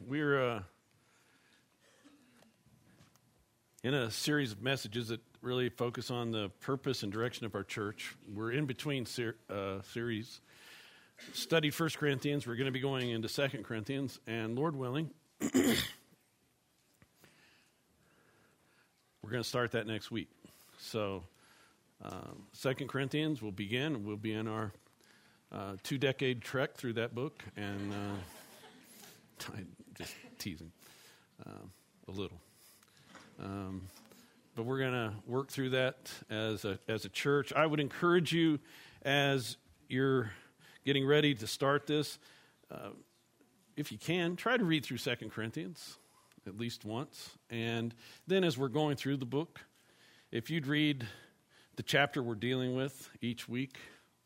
We're in a series of messages that really focus on the purpose and direction of our church. We're in between series. Studied 1 Corinthians. We're going to be going into 2 Corinthians. And Lord willing, we're going to start that next week. So 2 Corinthians will begin. We'll be in our 2-decade trek through that book. And I'm just teasing a little. But we're going to work through that as a church. I would encourage you, as you're getting ready to start this, if you can, try to read through 2 Corinthians at least once. And then as we're going through the book, if you'd read the chapter we're dealing with each week,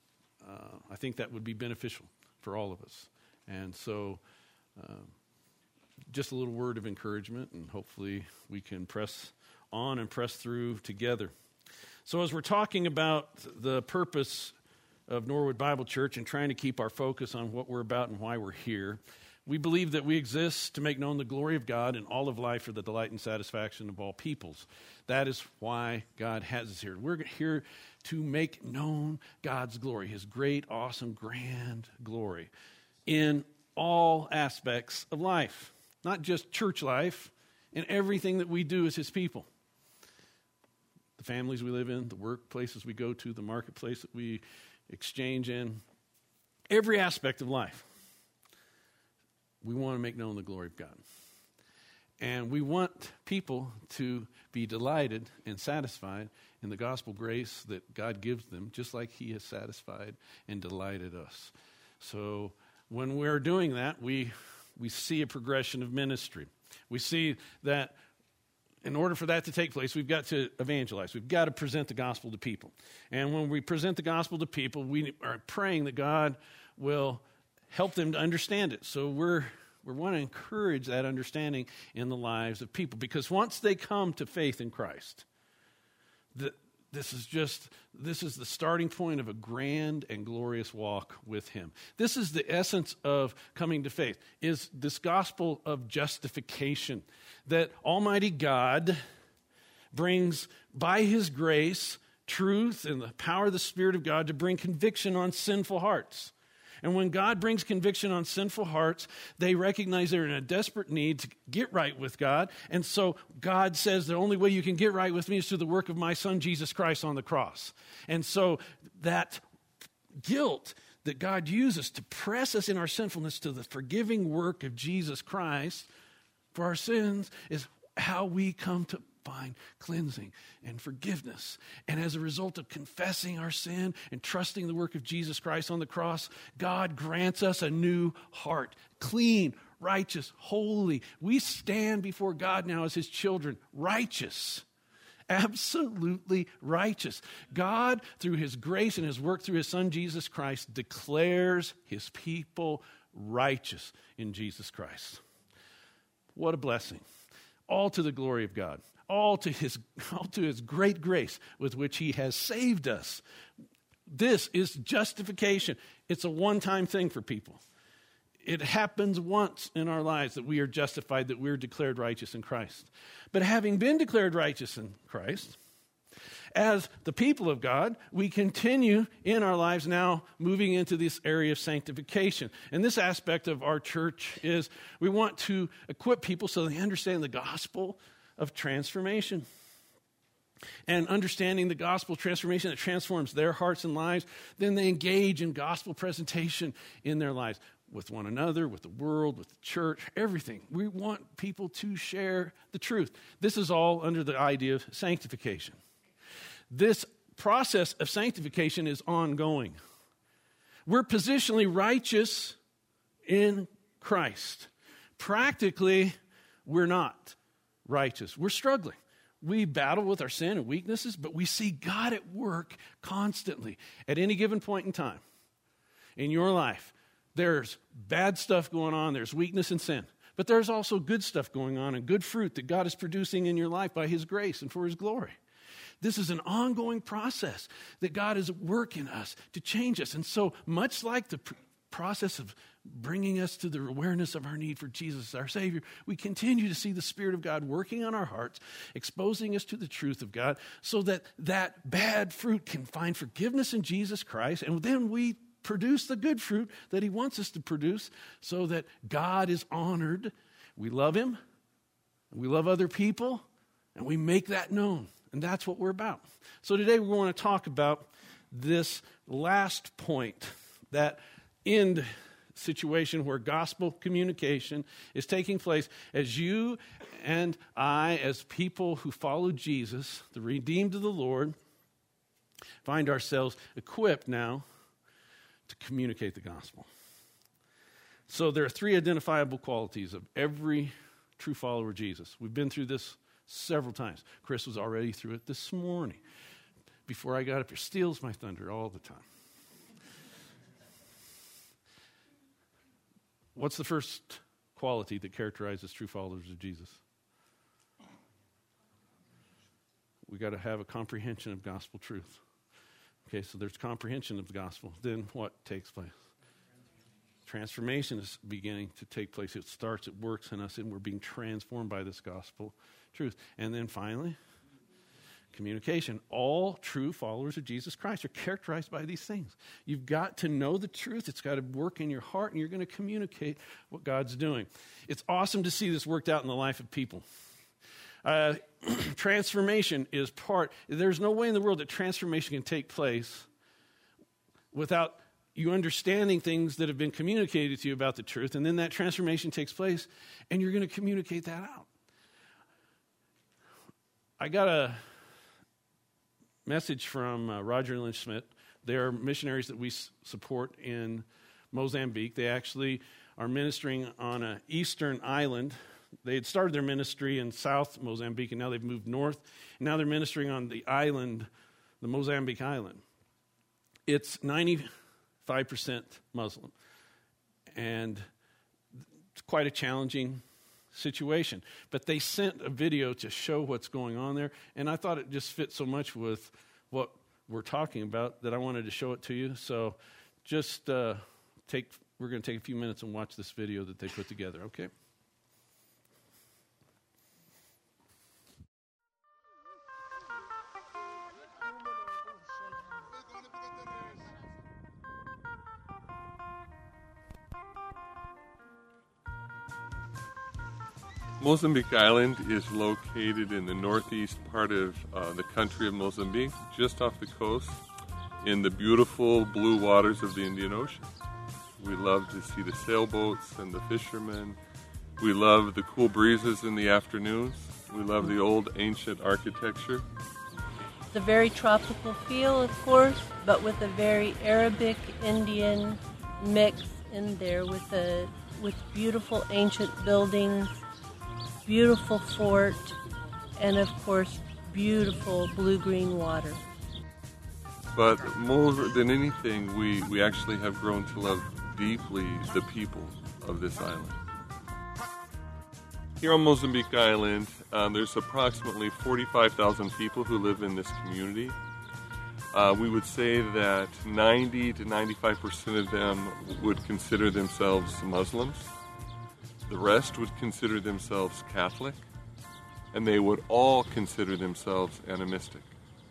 I think that would be beneficial for all of us. And so just a little word of encouragement, and hopefully we can press on and press through together. So as we're talking about the purpose of Norwood Bible Church and trying to keep our focus on what we're about and why we're here, we believe that we exist to make known the glory of God in all of life for the delight and satisfaction of all peoples. That is why God has us here. We're here to make known God's glory, His great, awesome, grand glory in all aspects of life. Not just church life, in everything that we do as His people. The families we live in, the workplaces we go to, the marketplace that we exchange in, every aspect of life. We want to make known the glory of God. And we want people to be delighted and satisfied in the gospel grace that God gives them, just like He has satisfied and delighted us. So when we're doing that, we see a progression of ministry. We see that in order for that to take place, we've got to evangelize. We've got to present the gospel to people. And when we present the gospel to people, we are praying that God will help them to understand it. So we want to encourage that understanding in the lives of people. Because once they come to faith in Christ, this is the starting point of a grand and glorious walk with Him. This is the essence of coming to faith, is this gospel of justification, that Almighty God brings by His grace truth and the power of the Spirit of God to bring conviction on sinful hearts. And when God brings conviction on sinful hearts, they recognize they're in a desperate need to get right with God. And so God says the only way you can get right with me is through the work of my Son, Jesus Christ, on the cross. And so that guilt that God uses to press us in our sinfulness to the forgiving work of Jesus Christ for our sins is how we come to find cleansing and forgiveness. And as a result of confessing our sin and trusting the work of Jesus Christ on the cross, God grants us a new heart, clean, righteous, holy. We stand before God now as His children, righteous, absolutely righteous. God, through His grace and His work through His Son, Jesus Christ, declares His people righteous in Jesus Christ. What a blessing. All to the glory of God. All to his great grace with which He has saved us. This is justification. It's a one-time thing for people. It happens once in our lives that we are justified, that we're declared righteous in Christ. But having been declared righteous in Christ, as the people of God, we continue in our lives now moving into this area of sanctification. And this aspect of our church is we want to equip people so they understand the gospel of transformation. And understanding the gospel transformation that transforms their hearts and lives, then they engage in gospel presentation in their lives with one another, with the world, with the church, everything. We want people to share the truth. This is all under the idea of sanctification. This process of sanctification is ongoing. We're positionally righteous in Christ. Practically, we're not righteous. We're struggling. We battle with our sin and weaknesses, but we see God at work constantly at any given point in time. In your life, there's bad stuff going on. There's weakness and sin. But there's also good stuff going on and good fruit that God is producing in your life by His grace and for His glory. This is an ongoing process that God is working us to change us. And so much like the process of bringing us to the awareness of our need for Jesus, our Savior, we continue to see the Spirit of God working on our hearts, exposing us to the truth of God so that that bad fruit can find forgiveness in Jesus Christ, and then we produce the good fruit that he wants us to produce so that God is honored. We love him, we love other people, and we make that known. And that's what we're about. So today we want to talk about this last point, that end situation where gospel communication is taking place as you and I, as people who follow Jesus, the redeemed of the Lord, find ourselves equipped now to communicate the gospel. So there are three identifiable qualities of every true follower of Jesus. We've been through this several times. Chris was already through it this morning. Before I got up here, steals my thunder all the time. What's the first quality that characterizes true followers of Jesus? We got to have a comprehension of gospel truth. Okay, so there's comprehension of the gospel. Then what takes place? Transformation is beginning to take place. It starts, it works in us, and we're being transformed by this gospel truth. And then finally, communication. All true followers of Jesus Christ are characterized by these things. You've got to know the truth. It's got to work in your heart, and you're going to communicate what God's doing. It's awesome to see this worked out in the life of people. Transformation is there's no way in the world that transformation can take place without you understanding things that have been communicated to you about the truth, and then that transformation takes place, and you're going to communicate that out. I got a message from Roger and Lynn Schmidt. They're missionaries that we support in Mozambique. They actually are ministering on an eastern island. They had started their ministry in South Mozambique, and now they've moved north. And now they're ministering on the island, the Mozambique island. It's 95% Muslim, and it's quite a challenging situation. But they sent a video to show what's going on there, and I thought it just fit so much with what we're talking about that I wanted to show it to you. So just we're going to take a few minutes and watch this video that they put together, okay? Mozambique Island is located in the northeast part of the country of Mozambique, just off the coast, in the beautiful blue waters of the Indian Ocean. We love to see the sailboats and the fishermen. We love the cool breezes in the afternoons. We love the old ancient architecture. It's a very tropical feel, of course, but with a very Arabic Indian mix in there with beautiful ancient buildings, beautiful fort, and of course, beautiful blue-green water. But more than anything, we actually have grown to love deeply the people of this island. Here on Mozambique Island, there's approximately 45,000 people who live in this community. We would say that 90 to 95% of them would consider themselves Muslims. The rest would consider themselves Catholic, and they would all consider themselves animistic.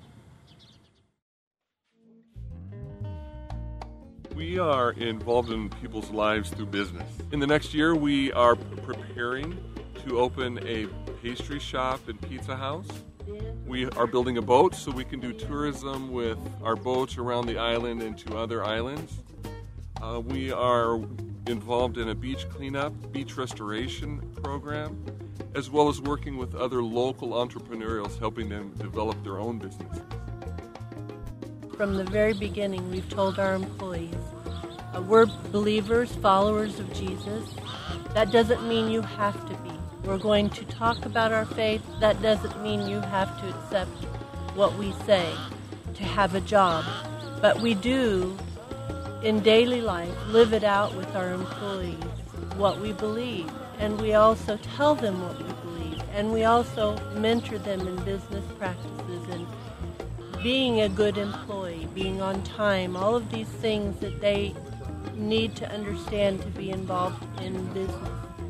We are involved in people's lives through business. In the next year, we are preparing to open a pastry shop and pizza house. We are building a boat so we can do tourism with our boats around the island and to other islands. We are involved in a beach cleanup, beach restoration program, as well as working with other local entrepreneurials, helping them develop their own businesses. From the very beginning, we've told our employees, we're believers, followers of Jesus. That doesn't mean you have to be. We're going to talk about our faith. That doesn't mean you have to accept what we say to have a job. But we do, in daily life, live it out with our employees, what we believe. And we also tell them what we believe. And we also mentor them in business practices and being a good employee, being on time, all of these things that they need to understand to be involved in business?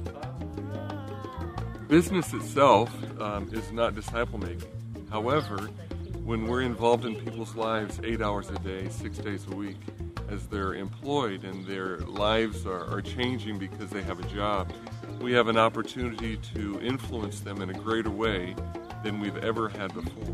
Business itself is not disciple making. However, when we're involved in people's lives 8 hours a day, 6 days a week, as they're employed and their lives are changing because they have a job, we have an opportunity to influence them in a greater way than we've ever had before.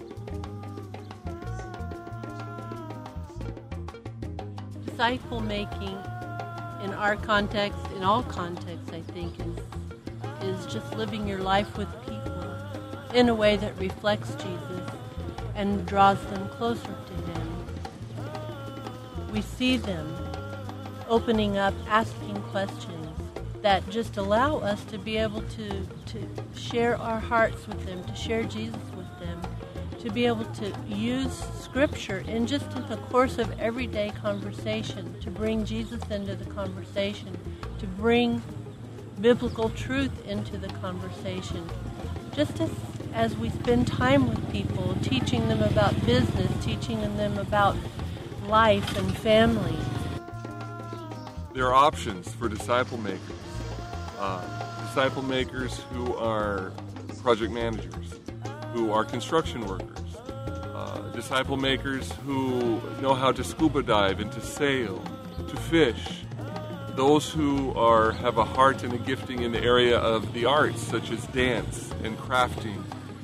Disciple making in our context, in all contexts, I think, is just living your life with people in a way that reflects Jesus and draws them closer to Him. We see them opening up, asking questions that just allow us to be able to share our hearts with them, to share Jesus with them, to be able to use Scripture in just in the course of everyday conversation, to bring Jesus into the conversation, to bring biblical truth into the conversation. Just as we spend time with people, teaching them about business, teaching them about life and family. There are options for disciple makers. Disciple makers who are project managers, who are construction workers, disciple makers who know how to scuba dive and to sail, to fish, those who have a heart and a gifting in the area of the arts, such as dance and crafting,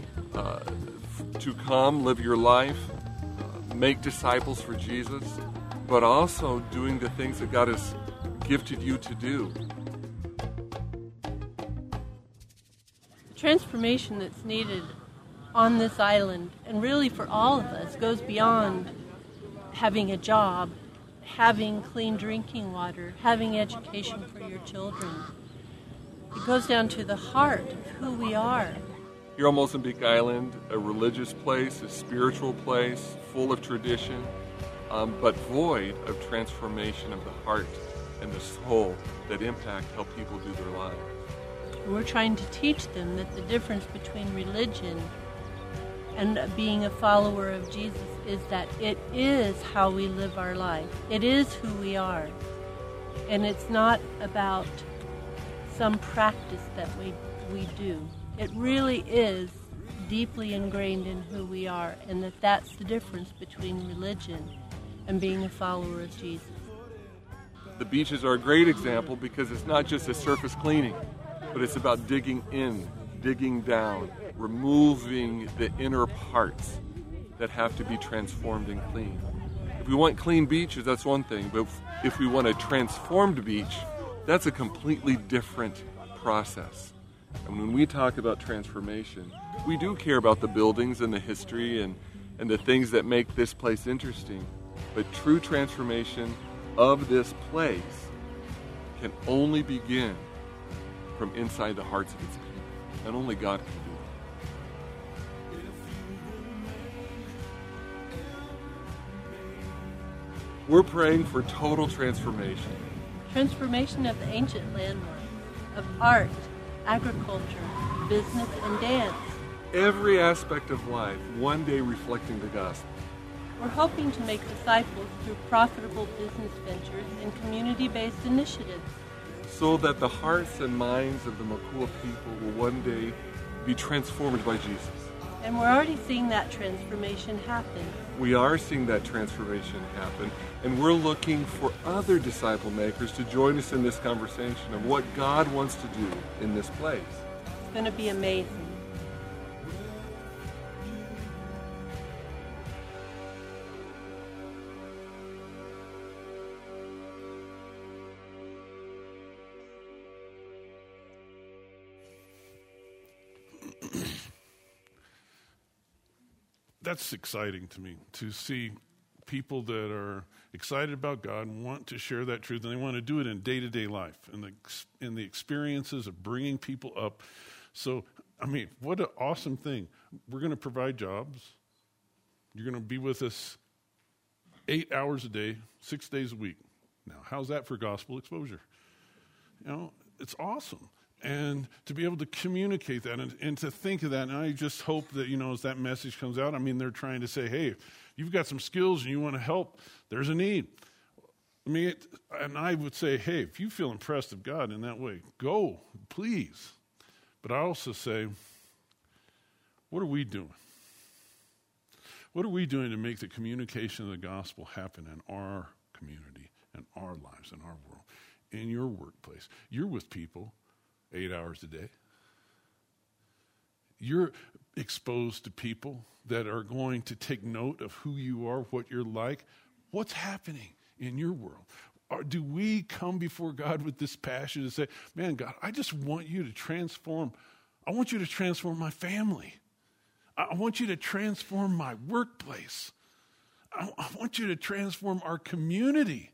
to come, live your life, make disciples for Jesus, but also doing the things that God has gifted you to do. The transformation that's needed on this island, and really for all of us, goes beyond having a job, having clean drinking water, having education for your children. It goes down to the heart of who we are. Here on Mozambique Island, a religious place, a spiritual place, full of tradition, but void of transformation of the heart and the soul that impact how people do their lives. We're trying to teach them that the difference between religion and being a follower of Jesus is that it is how we live our life. It is who we are. And it's not about some practice that we do. It really is deeply ingrained in who we are, and that's the difference between religion and being a follower of Jesus. The beaches are a great example because it's not just a surface cleaning, but it's about digging in, digging down, removing the inner parts that have to be transformed and cleaned. If we want clean beaches, that's one thing, but if we want a transformed beach, that's a completely different process. And when we talk about transformation, we do care about the buildings and the history and the things that make this place interesting, but true transformation of this place can only begin from inside the hearts of its people, and only God can do it. We're praying for total transformation. Transformation of the ancient landmarks, of art, agriculture, business, and dance. Every aspect of life, one day reflecting the gospel. We're hoping to make disciples through profitable business ventures and community-based initiatives, so that the hearts and minds of the Makua people will one day be transformed by Jesus. And we're already seeing that transformation happen. We are seeing that transformation happen, and we're looking for other disciple makers to join us in this conversation of what God wants to do in this place. It's going to be amazing. That's exciting to me, to see people that are excited about God and want to share that truth, and they want to do it in day-to-day life, in the experiences of bringing people up. So, I mean, what an awesome thing. We're going to provide jobs. You're going to be with us 8 hours a day, 6 days a week. Now, how's that for gospel exposure? You know, it's awesome. And to be able to communicate that and to think of that, and I just hope that, you know, as that message comes out, I mean, they're trying to say, hey, you've got some skills and you want to help, there's a need. And I would say, hey, if you feel impressed of God in that way, go, please. But I also say, what are we doing? What are we doing to make the communication of the gospel happen in our community, in our lives, in our world, in your workplace? You're with people 8 hours a day. You're exposed to people that are going to take note of who you are, what you're like. What's happening in your world? Or do we come before God with this passion and say, man, God, I just want you to transform. I want you to transform my family. I want you to transform my workplace. I want you to transform our community.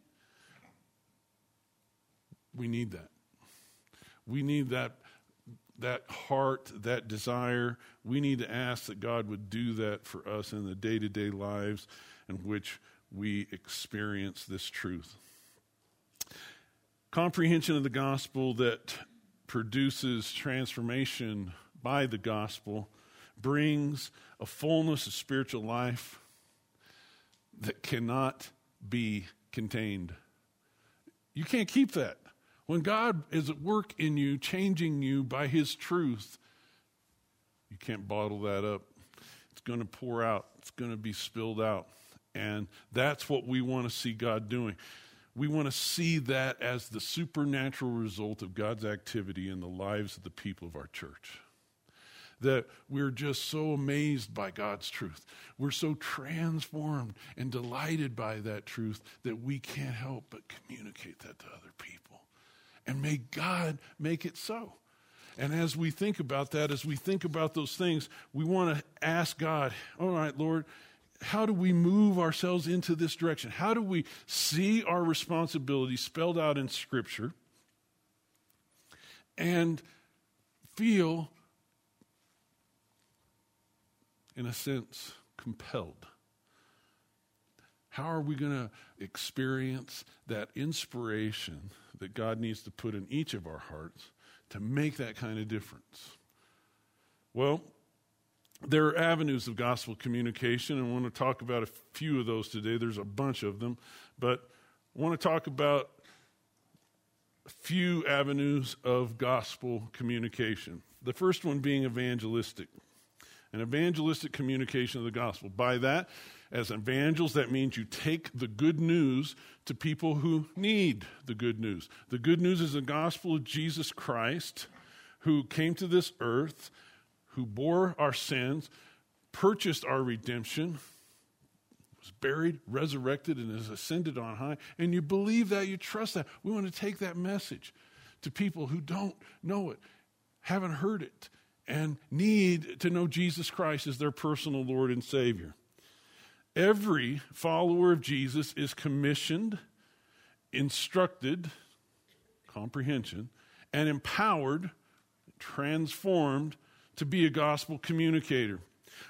We need that. We need that heart, that desire. We need to ask that God would do that for us in the day-to-day lives in which we experience this truth. Comprehension of the gospel that produces transformation by the gospel brings a fullness of spiritual life that cannot be contained. You can't keep that. When God is at work in you, changing you by his truth, you can't bottle that up. It's going to pour out. It's going to be spilled out. And that's what we want to see God doing. We want to see that as the supernatural result of God's activity in the lives of the people of our church. That we're just so amazed by God's truth. We're so transformed and delighted by that truth that we can't help but communicate that to other people. And may God make it so. And as we think about that, as we think about those things, we want to ask God, all right, Lord, how do we move ourselves into this direction? How do we see our responsibility spelled out in Scripture and feel, in a sense, compelled? How are we going to experience that inspiration that God needs to put in each of our hearts to make that kind of difference? Well, there are avenues of gospel communication, and I want to talk about a few of those today. There's a bunch of them, but I want to talk about a few avenues of gospel communication. The first one being evangelistic. An evangelistic communication of the gospel. By that, as evangels, that means you take the good news to people who need the good news. The good news is the gospel of Jesus Christ, who came to this earth, who bore our sins, purchased our redemption, was buried, resurrected, and is ascended on high. And you believe that, you trust that. We want to take that message to people who don't know it, haven't heard it, and need to know Jesus Christ as their personal Lord and Savior. Every follower of Jesus is commissioned, instructed, comprehension, and empowered, transformed to be a gospel communicator.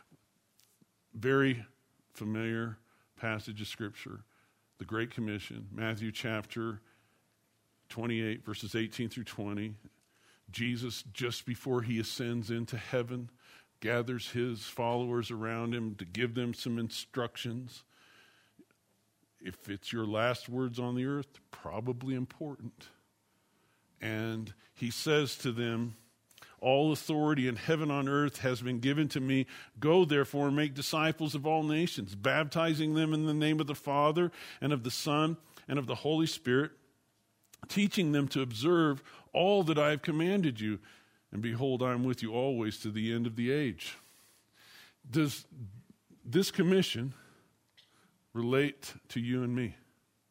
Very familiar passage of Scripture, the Great Commission, Matthew chapter 28, verses 18 through 20. Jesus, just before he ascends into heaven, gathers his followers around him to give them some instructions. If it's your last words on the earth, probably important. And he says to them, all authority in heaven and on earth has been given to me. Go, therefore, and make disciples of all nations, baptizing them in the name of the Father and of the Son and of the Holy Spirit, teaching them to observe all that I have commanded you. And behold, I am with you always to the end of the age. Does this commission relate to you and me?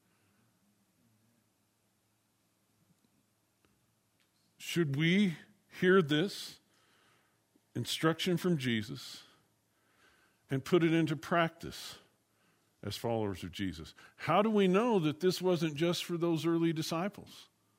Should we hear this instruction from Jesus and put it into practice as followers of Jesus? How do we know that this wasn't just for those early disciples?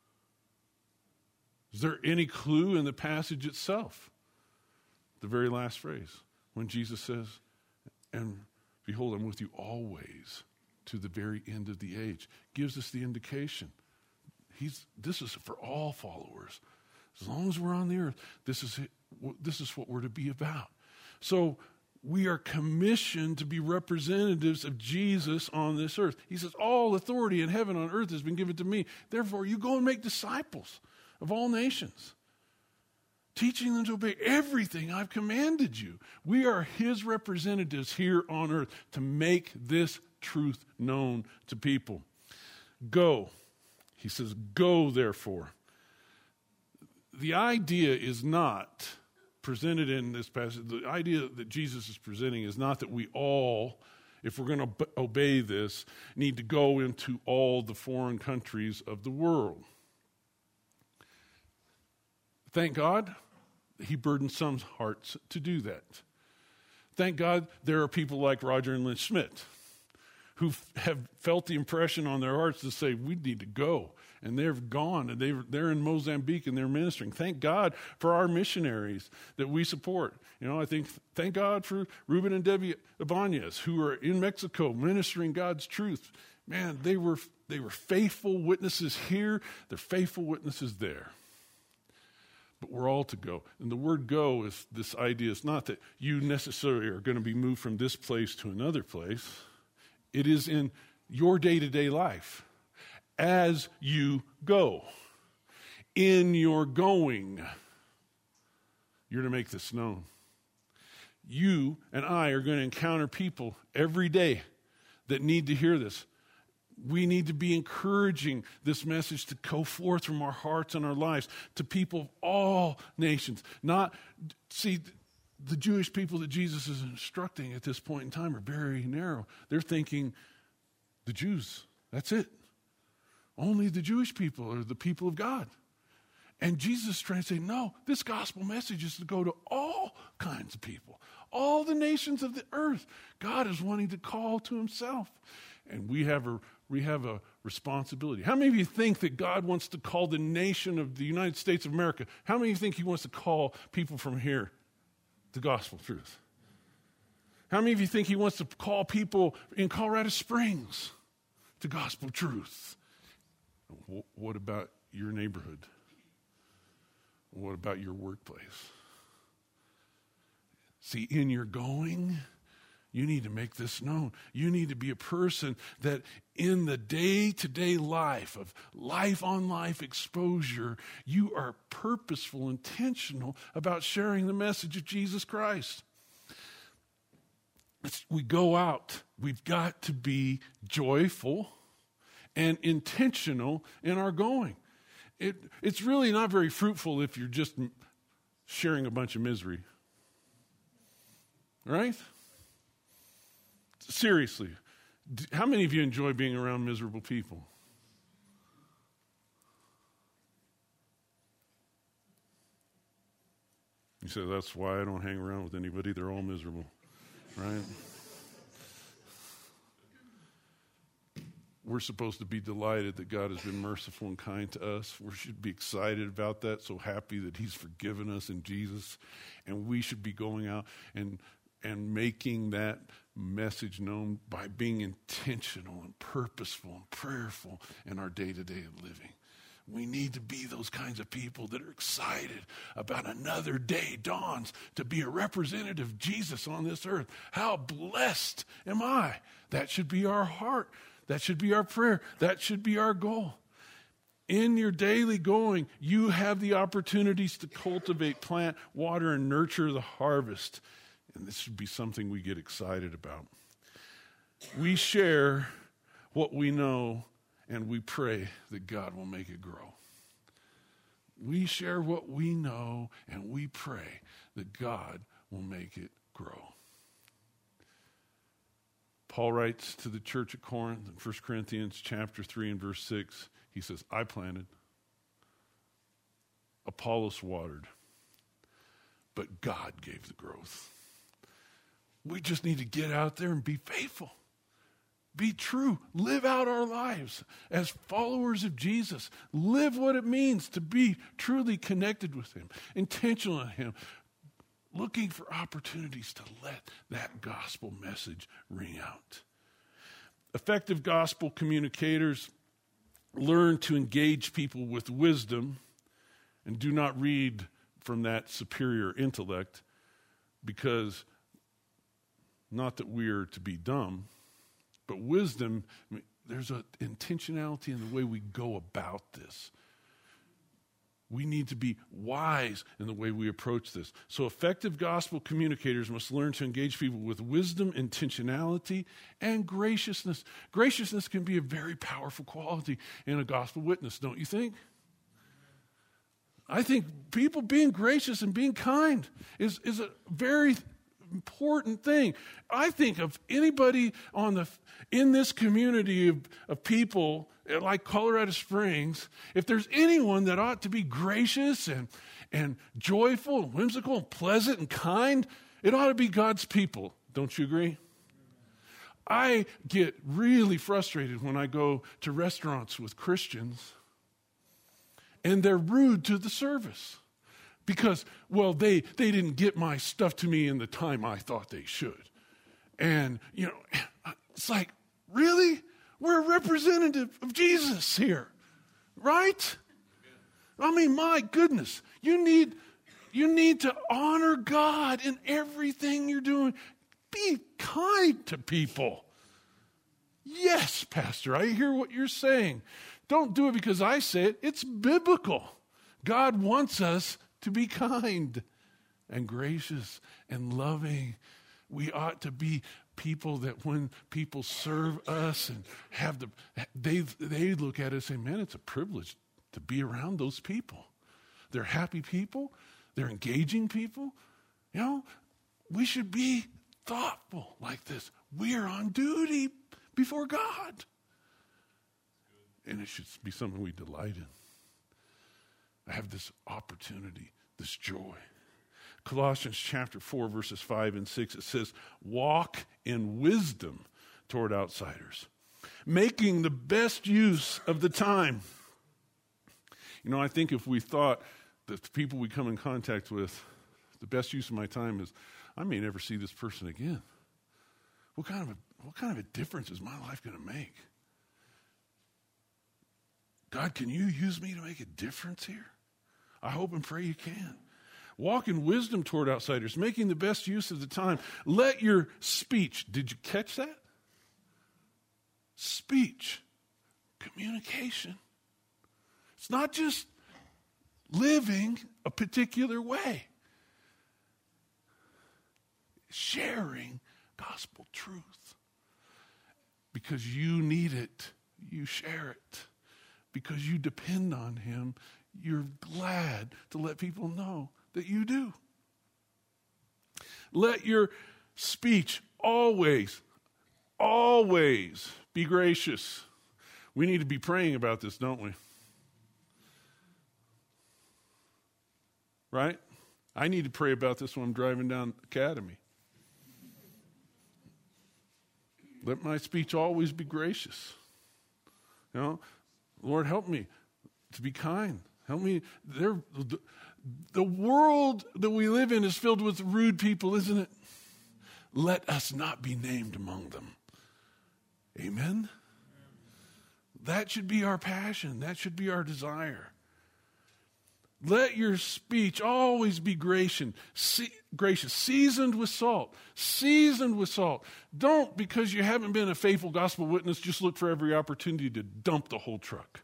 Is there any clue in the passage itself? The very last phrase, when Jesus says, and behold, I'm with you always to the very end of the age, gives us the indication. This is for all followers. As long as we're on the earth, this is what we're to be about. So we are commissioned to be representatives of Jesus on this earth. He says, all authority in heaven and on earth has been given to me. Therefore, you go and make disciples of all nations, teaching them to obey everything I've commanded you. We are his representatives here on earth to make this truth known to people. Go. He says, go, therefore. The idea is not presented in this passage. The idea that Jesus is presenting is not that we all, if we're going to obey this, need to go into all the foreign countries of the world. Thank God he burdened some hearts to do that. Thank God there are people like Roger and Lynn Schmidt who have felt the impression on their hearts to say, we need to go. And they've gone, and they're in Mozambique, and they're ministering. Thank God for our missionaries that we support. I thank God for Ruben and Debbie Ibanez, who are in Mexico ministering God's truth. Man, they were faithful witnesses here. They're faithful witnesses there. But we're all to go. And the word go is this idea. It's not that you necessarily are going to be moved from this place to another place. It is in your day-to-day life. As you go, in your going, you're to make this known. You and I are going to encounter people every day that need to hear this. We need to be encouraging this message to go forth from our hearts and our lives to people of all nations. The Jewish people that Jesus is instructing at this point in time are very narrow. They're thinking, the Jews, that's it. Only the Jewish people are the people of God. And Jesus is trying to say, no, this gospel message is to go to all kinds of people, all the nations of the earth. God is wanting to call to himself. And we have a responsibility. How many of you think that God wants to call the nation of the United States of America? How many of you think he wants to call people from here to gospel truth? How many of you think he wants to call people in Colorado Springs to gospel truth? What about your neighborhood? What about your workplace? See, in your going, you need to make this known. You need to be a person that in the day-to-day life of life-on-life exposure, you are purposeful, intentional about sharing the message of Jesus Christ. We go out. We've got to be joyful and intentional in our going. It's really not very fruitful if you're just sharing a bunch of misery. Right? Seriously, how many of you enjoy being around miserable people? You say, that's why I don't hang around with anybody. They're all miserable. Right? We're supposed to be delighted that God has been merciful and kind to us. We should be excited about that, so happy that he's forgiven us in Jesus. And we should be going out and making that message known by being intentional and purposeful and prayerful in our day-to-day living. We need to be those kinds of people that are excited about another day dawns to be a representative of Jesus on this earth. How blessed am I? That should be our heart. That should be our prayer. That should be our goal. In your daily going, you have the opportunities to cultivate, plant, water, and nurture the harvest. And this should be something we get excited about. We share what we know, and we pray that God will make it grow. We share what we know, and we pray that God will make it grow. Paul writes to the church at Corinth in 1 Corinthians chapter 3 and verse 6. He says, I planted, Apollos watered, but God gave the growth. We just need to get out there and be faithful. Be true. Live out our lives as followers of Jesus. Live what it means to be truly connected with him, intentional in him, looking for opportunities to let that gospel message ring out. Effective gospel communicators learn to engage people with wisdom and do not read from that superior intellect, because Not that we're to be dumb, but wisdom, there's an intentionality in the way we go about this. We need to be wise in the way we approach this. So effective gospel communicators must learn to engage people with wisdom, intentionality, and graciousness. Graciousness can be a very powerful quality in a gospel witness, don't you think? I think people being gracious and being kind is a very important thing. I think of anybody in this community of people like Colorado Springs, if there's anyone that ought to be gracious and joyful and whimsical and pleasant and kind, it ought to be God's people. Don't you agree? I get really frustrated when I go to restaurants with Christians and they're rude to the service because, well, they didn't get my stuff to me in the time I thought they should. And, it's like, really? We're a representative of Jesus here, right? I mean, my goodness, you need to honor God in everything you're doing. Be kind to people. Yes, Pastor, I hear what you're saying. Don't do it because I say it. It's biblical. God wants us to be kind and gracious and loving. We ought to be people that when people serve us and they look at it and say, man, it's a privilege to be around those people. They're happy people. They're engaging people. We should be thoughtful like this. We are on duty before God. And it should be something we delight in. I have this opportunity, this joy. Colossians chapter 4, verses 5 and 6, it says, walk in wisdom toward outsiders, making the best use of the time. I think if we thought that the people we come in contact with, the best use of my time is, I may never see this person again. What kind of a difference is my life going to make? God, can you use me to make a difference here? I hope and pray you can. Walk in wisdom toward outsiders, making the best use of the time. Let your speech, did you catch that? Speech, communication. It's not just living a particular way. Sharing gospel truth. Because you need it, you share it. Because you depend on him, you're glad to let people know that you do. Let your speech always be gracious. We need to be praying about this, don't we? Right? I need to pray about this when I'm driving down Academy. Let my speech always be gracious. Lord, help me to be kind. Help me. The world that we live in is filled with rude people, isn't it? Let us not be named among them. Amen? That should be our passion. That should be our desire. Let your speech always be gracious, seasoned with salt. Seasoned with salt. Don't, because you haven't been a faithful gospel witness, just look for every opportunity to dump the whole truck.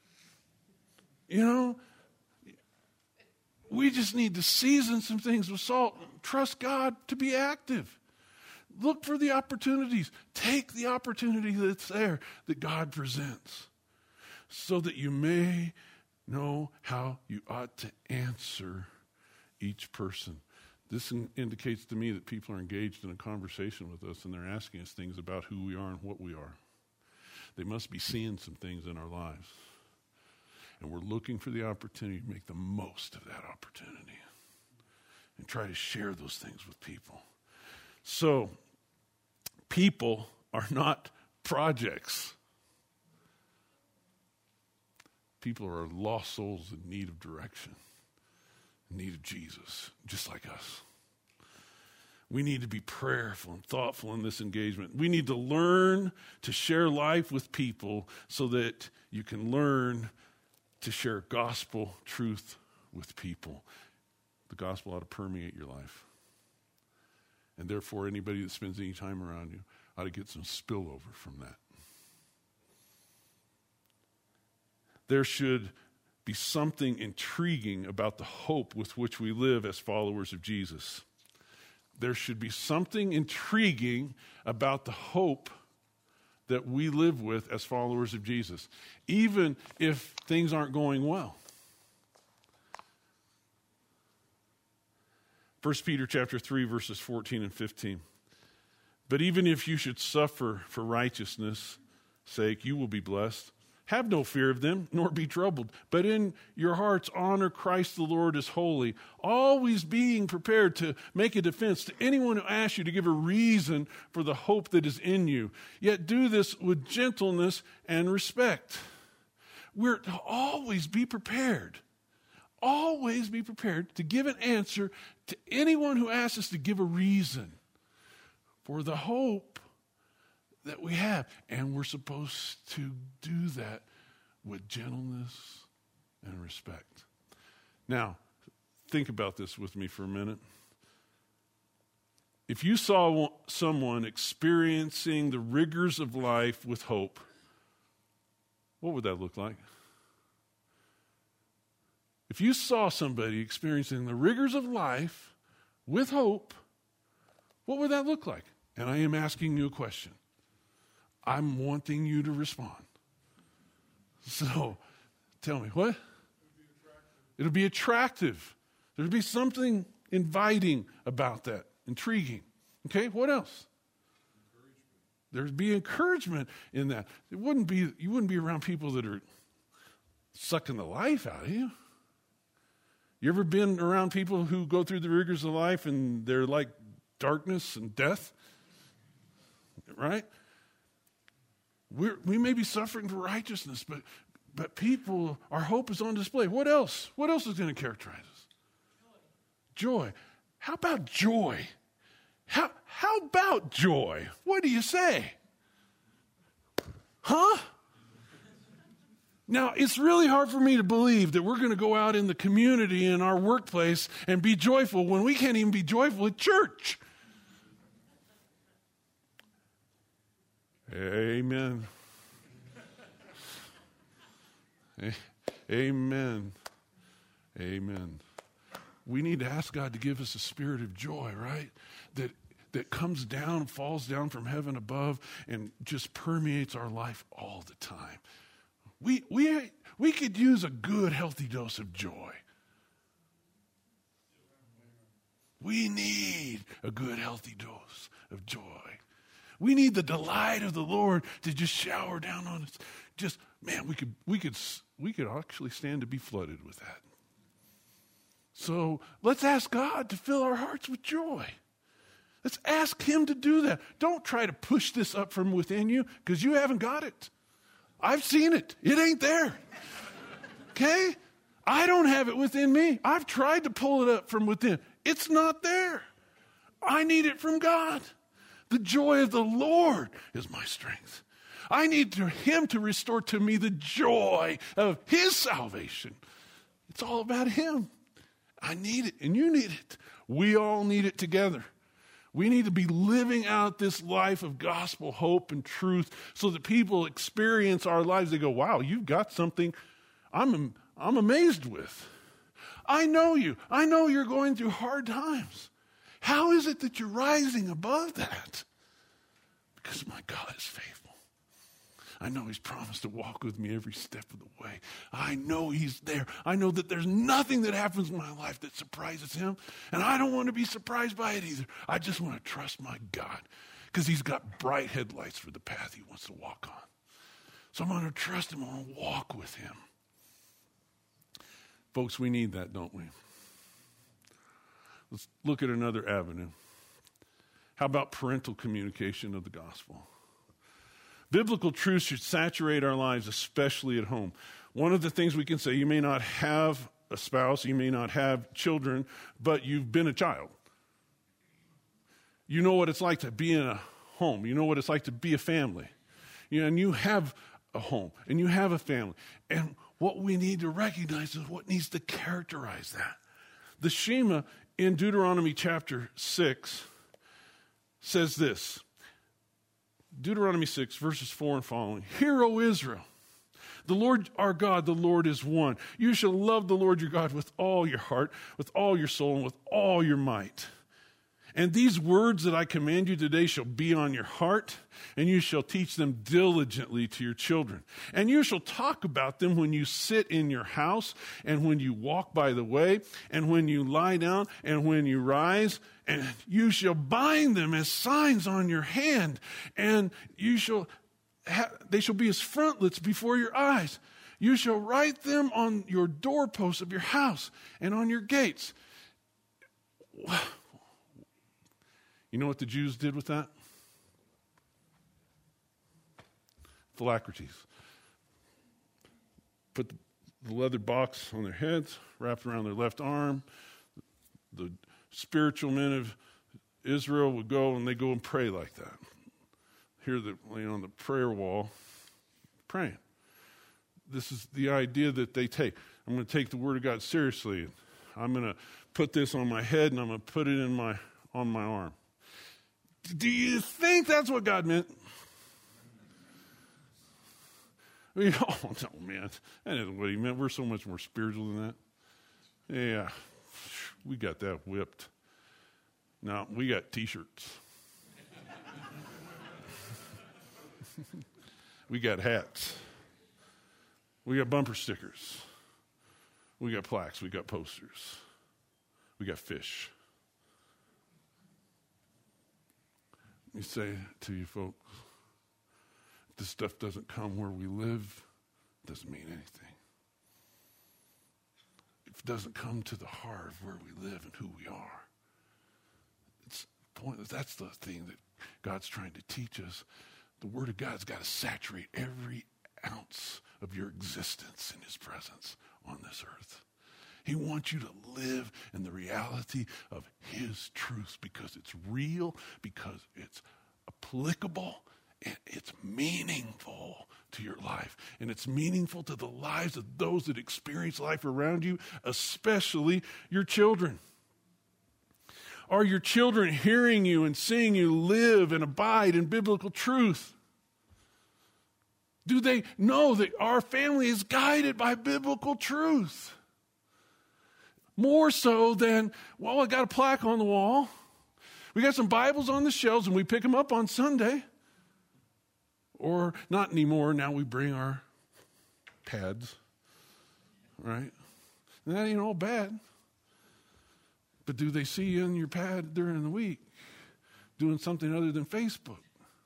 We just need to season some things with salt. Trust God to be active. Look for the opportunities. Take the opportunity that's there that God presents so that you may know how you ought to answer each person. This indicates to me that people are engaged in a conversation with us and they're asking us things about who we are and what we are. They must be seeing some things in our lives. And we're looking for the opportunity to make the most of that opportunity and try to share those things with people. So, people are not projects. People are lost souls in need of direction, in need of Jesus, just like us. We need to be prayerful and thoughtful in this engagement. We need to learn to share life with people so that you can learn to share gospel truth with people. The gospel ought to permeate your life. And therefore, anybody that spends any time around you ought to get some spillover from that. There should be something intriguing about the hope with which we live as followers of Jesus. There should be something intriguing about the hope that we live with as followers of Jesus, even if things aren't going well. 1 Peter chapter 3, verses 14 and 15. But even if you should suffer for righteousness' sake, you will be blessed. Have no fear of them, nor be troubled. But in your hearts honor Christ the Lord as holy, always being prepared to make a defense to anyone who asks you to give a reason for the hope that is in you. Yet do this with gentleness and respect. We're to always be prepared. Always be prepared to give an answer to anyone who asks us to give a reason for the hope that we have. And we're supposed to do that with gentleness and respect. Now, think about this with me for a minute. If you saw someone experiencing the rigors of life with hope, what would that look like? If you saw somebody experiencing the rigors of life with hope, what would that look like? And I am asking you a question. I'm wanting you to respond. So, tell me, what? It'll be attractive. There'll be something inviting about that, intriguing. Okay, what else? There'd be encouragement in that. You wouldn't be around people that are sucking the life out of you. You ever been around people who go through the rigors of life and they're like darkness and death? Right? We may be suffering for righteousness, but people, our hope is on display. What else? What else is going to characterize us? Joy. How about joy? How about joy? What do you say? Huh? Now, it's really hard for me to believe that we're going to go out in the community, in our workplace, and be joyful when we can't even be joyful at church. Amen. Amen. Amen. We need to ask God to give us a spirit of joy, right? That comes down, falls down from heaven above, and just permeates our life all the time. We could use a good, healthy dose of joy. We need a good, healthy dose of joy. We need the delight of the Lord to just shower down on us. Just, man, we could actually stand to be flooded with that. So let's ask God to fill our hearts with joy. Let's ask Him to do that. Don't try to push this up from within you because you haven't got it. I've seen it. It ain't there. Okay? I don't have it within me. I've tried to pull it up from within. It's not there. I need it from God. The joy of the Lord is my strength. I need Him to restore to me the joy of His salvation. It's all about Him. I need it, and you need it. We all need it together. We need to be living out this life of gospel hope and truth so that people experience our lives. They go, wow, you've got something I'm amazed with. I know you. I know you're going through hard times. How is it that you're rising above that? Because my God is faithful. I know He's promised to walk with me every step of the way. I know He's there. I know that there's nothing that happens in my life that surprises Him. And I don't want to be surprised by it either. I just want to trust my God because He's got bright headlights for the path He wants to walk on. So I'm going to trust Him. I'm going to walk with Him. Folks, we need that, don't we? Let's look at another avenue. How about parental communication of the gospel? Biblical truth should saturate our lives, especially at home. One of the things we can say, you may not have a spouse, you may not have children, but you've been a child. You know what it's like to be in a home. You know what it's like to be a family. And you have a home, and you have a family. And what we need to recognize is what needs to characterize that. The Shema in Deuteronomy chapter 6 says this, Deuteronomy 6, verses 4 and following. Hear, O Israel, the Lord our God, the Lord is one. You shall love the Lord your God with all your heart, with all your soul, and with all your might. And these words that I command you today shall be on your heart, and you shall teach them diligently to your children. And you shall talk about them when you sit in your house, and when you walk by the way, and when you lie down, and when you rise. And you shall bind them as signs on your hand, and they shall be as frontlets before your eyes. You shall write them on your doorposts of your house and on your gates. You know what the Jews did with that? Phylacteries. Put the leather box on their heads, wrapped around their left arm. The spiritual men of Israel would go and they go and pray like that. Here they're laying on the prayer wall, praying. This is the idea that they take. I'm going to take the Word of God seriously. I'm going to put this on my head and I'm going to put it on my arm. Do you think that's what God meant? Oh, no, man. That isn't what he meant. We're so much more spiritual than that. Yeah, we got that whipped. No, we got T-shirts. We got hats. We got bumper stickers. We got plaques. We got posters. We got fish. Let me say to you folks, if this stuff doesn't come where we live, it doesn't mean anything. If it doesn't come to the heart of where we live and who we are, that's the thing that God's trying to teach us. The Word of God's got to saturate every ounce of your existence in His presence on this earth. He wants you to live in the reality of His truth because it's real, because it's applicable, and it's meaningful to your life. And it's meaningful to the lives of those that experience life around you, especially your children. Are your children hearing you and seeing you live and abide in biblical truth? Do they know that our family is guided by biblical truth? More so than, well, I got a plaque on the wall. We got some Bibles on the shelves and we pick them up on Sunday. Or not anymore. Now we bring our pads, right? And that ain't all bad. But do they see you on your pad during the week doing something other than Facebook?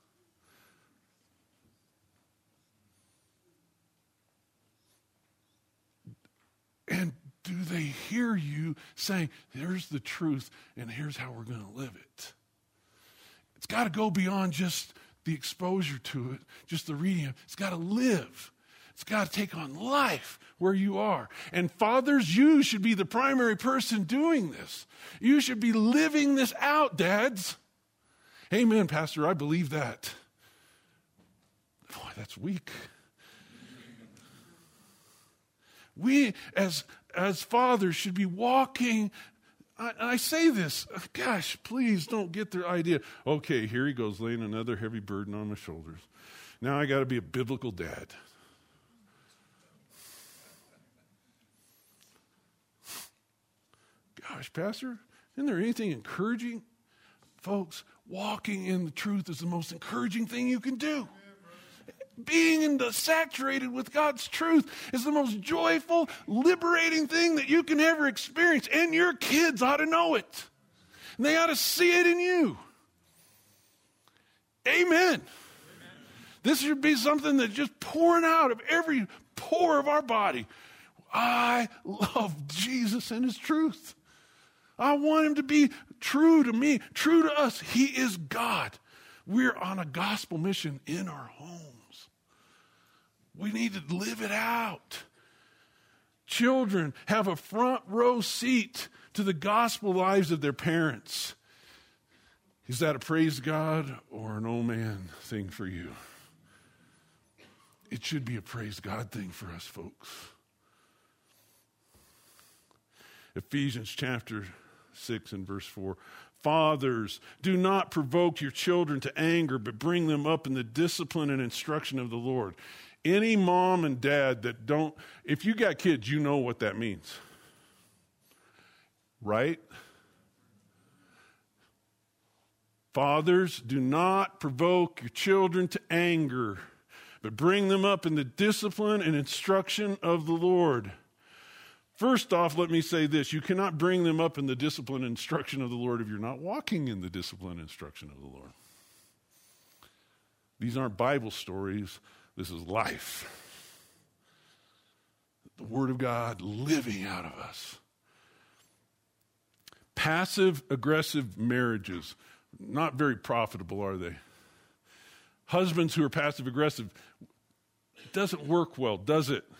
And do they hear you saying, here's the truth and here's how we're going to live it? It's got to go beyond just the exposure to it, just the reading. It's got to live. It's got to take on life where you are. And fathers, you should be the primary person doing this. You should be living this out, dads. Amen, Pastor, I believe that. Boy, that's weak. We, as fathers, should be walking. I say this, gosh, please don't get the idea. Okay, here he goes, laying another heavy burden on my shoulders. Now I got to be a biblical dad. Gosh, Pastor, isn't there anything encouraging? Folks, walking in the truth is the most encouraging thing you can do. Being saturated with God's truth is the most joyful, liberating thing that you can ever experience. And your kids ought to know it. And they ought to see it in you. Amen. This should be something that's just pouring out of every pore of our body. I love Jesus and His truth. I want Him to be true to me, true to us. He is God. We're on a gospel mission in our homes. We need to live it out. Children have a front row seat to the gospel lives of their parents. Is that a praise God or an old man thing for you? It should be a praise God thing for us, folks. Ephesians chapter 6 and verse 4. Fathers, do not provoke your children to anger, but bring them up in the discipline and instruction of the Lord. Any mom and dad that don't, if you got kids, you know what that means. Right? Fathers, do not provoke your children to anger, but bring them up in the discipline and instruction of the Lord. First off, let me say this. You cannot bring them up in the discipline and instruction of the Lord if you're not walking in the discipline and instruction of the Lord. These aren't Bible stories. This is life. The Word of God living out of us. Passive-aggressive marriages, not very profitable, are they? Husbands who are passive-aggressive, it doesn't work well, does it?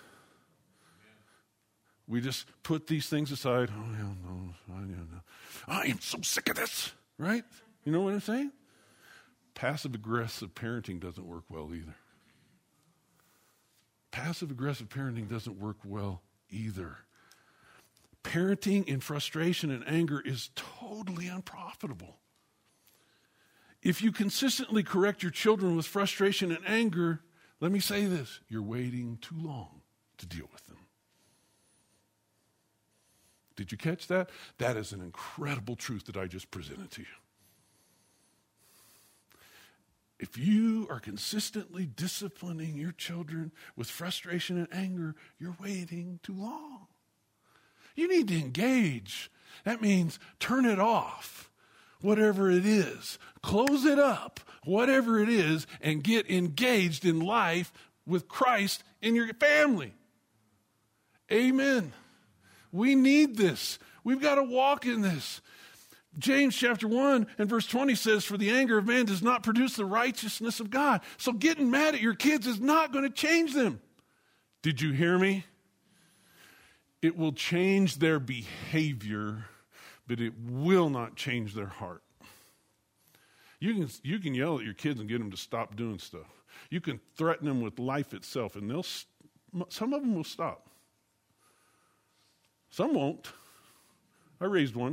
We just put these things aside. Oh, yeah, no. I am so sick of this, right? You know what I'm saying? Passive-aggressive parenting doesn't work well either. Passive-aggressive parenting doesn't work well either. Parenting in frustration and anger is totally unprofitable. If you consistently correct your children with frustration and anger, let me say this, you're waiting too long to deal with them. Did you catch that? That is an incredible truth that I just presented to you. If you are consistently disciplining your children with frustration and anger, you're waiting too long. You need to engage. That means turn it off, whatever it is. Close it up, whatever it is, and get engaged in life with Christ in your family. Amen. We need this. We've got to walk in this. James chapter 1 and verse 20 says, for the anger of man does not produce the righteousness of God. So getting mad at your kids is not going to change them. Did you hear me? It will change their behavior, but it will not change their heart. You can yell at your kids and get them to stop doing stuff. You can threaten them with life itself, and some of them will stop. Some won't. I raised one.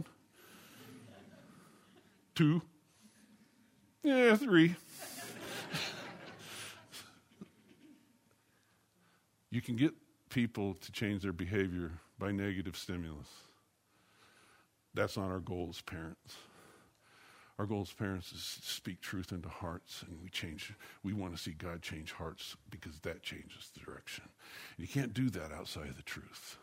2. 3. You can get people to change their behavior by negative stimulus. That's not our goal as parents. Our goal as parents is to speak truth into hearts, and we want to see God change hearts because that changes the direction. And you can't do that outside of the truth.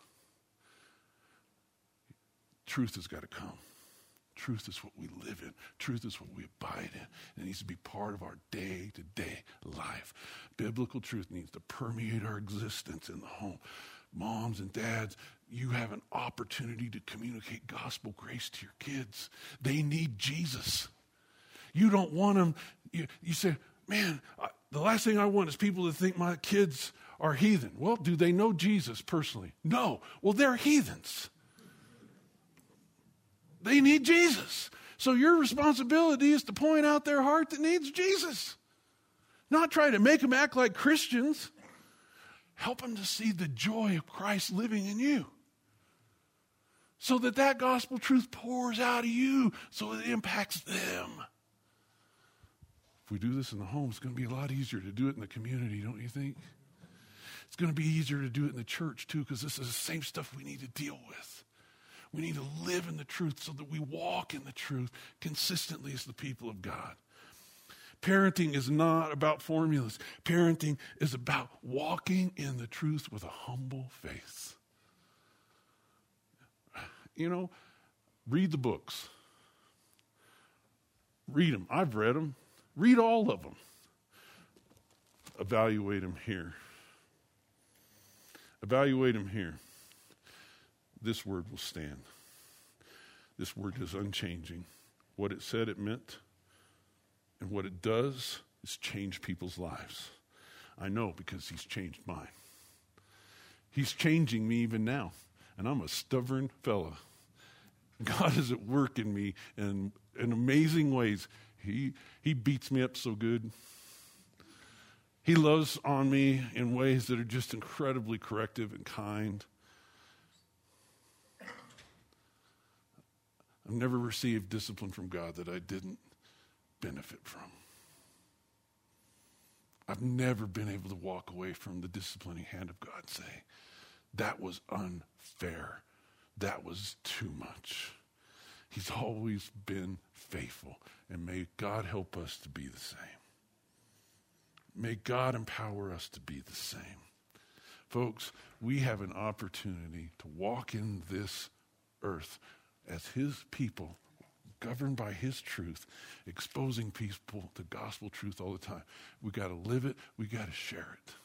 Truth has got to come. Truth is what we live in. Truth is what we abide in. It needs to be part of our day-to-day life. Biblical truth needs to permeate our existence in the home. Moms and dads, you have an opportunity to communicate gospel grace to your kids. They need Jesus. You don't want them, you say, man, the last thing I want is people to think my kids are heathen. Well, do they know Jesus personally? No. Well, they're heathens. They need Jesus. So your responsibility is to point out their heart that needs Jesus. Not try to make them act like Christians. Help them to see the joy of Christ living in you. So that gospel truth pours out of you so it impacts them. If we do this in the home, it's going to be a lot easier to do it in the community, don't you think? It's going to be easier to do it in the church too, because this is the same stuff we need to deal with. We need to live in the truth so that we walk in the truth consistently as the people of God. Parenting is not about formulas. Parenting is about walking in the truth with a humble faith. You know, read the books. Read them. I've read them. Read all of them. Evaluate them here. Evaluate them here. This word will stand. This word is unchanging. What it said it meant, and what it does is change people's lives. I know because he's changed mine. He's changing me even now, and I'm a stubborn fella. God is at work in me in amazing ways. He beats me up so good. He loves on me in ways that are just incredibly corrective and kind. never received discipline from God that I didn't benefit from. I've never been able to walk away from the disciplining hand of God and say, that was unfair. That was too much. He's always been faithful, and may God help us to be the same. May God empower us to be the same. Folks, we have an opportunity to walk in this earth as his people, governed by his truth, exposing people to gospel truth all the time. We got to live it. We got to share it.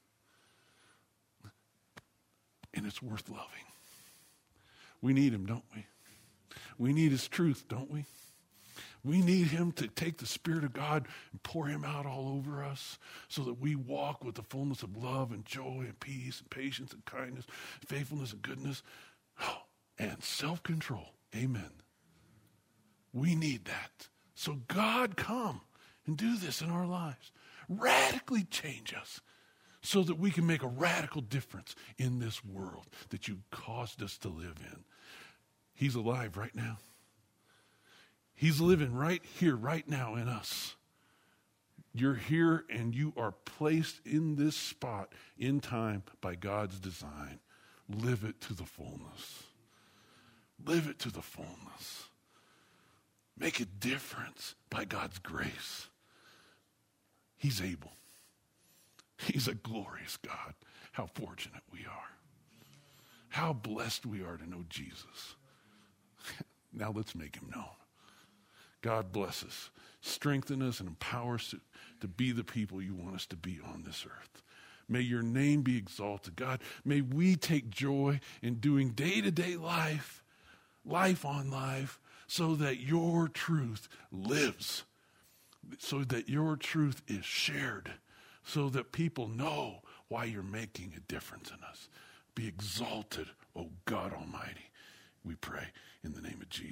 And it's worth loving. We need him, don't we? We need his truth, don't we? We need him to take the Spirit of God and pour him out all over us so that we walk with the fullness of love and joy and peace and patience and kindness, faithfulness and goodness, and self-control. Amen. We need that. So God, come and do this in our lives. Radically change us so that we can make a radical difference in this world that you caused us to live in. He's alive right now. He's living right here, right now in us. You're here and you are placed in this spot in time by God's design. Live it to the fullness. Live it to the fullness. Make a difference by God's grace. He's able. He's a glorious God. How fortunate we are. How blessed we are to know Jesus. Now let's make him known. God bless us, strengthen us, and empower us to be the people you want us to be on this earth. May your name be exalted. God, may we take joy in doing day-to-day life on life, so that your truth lives, so that your truth is shared, so that people know why you're making a difference in us. Be exalted, O God Almighty. We pray in the name of Jesus.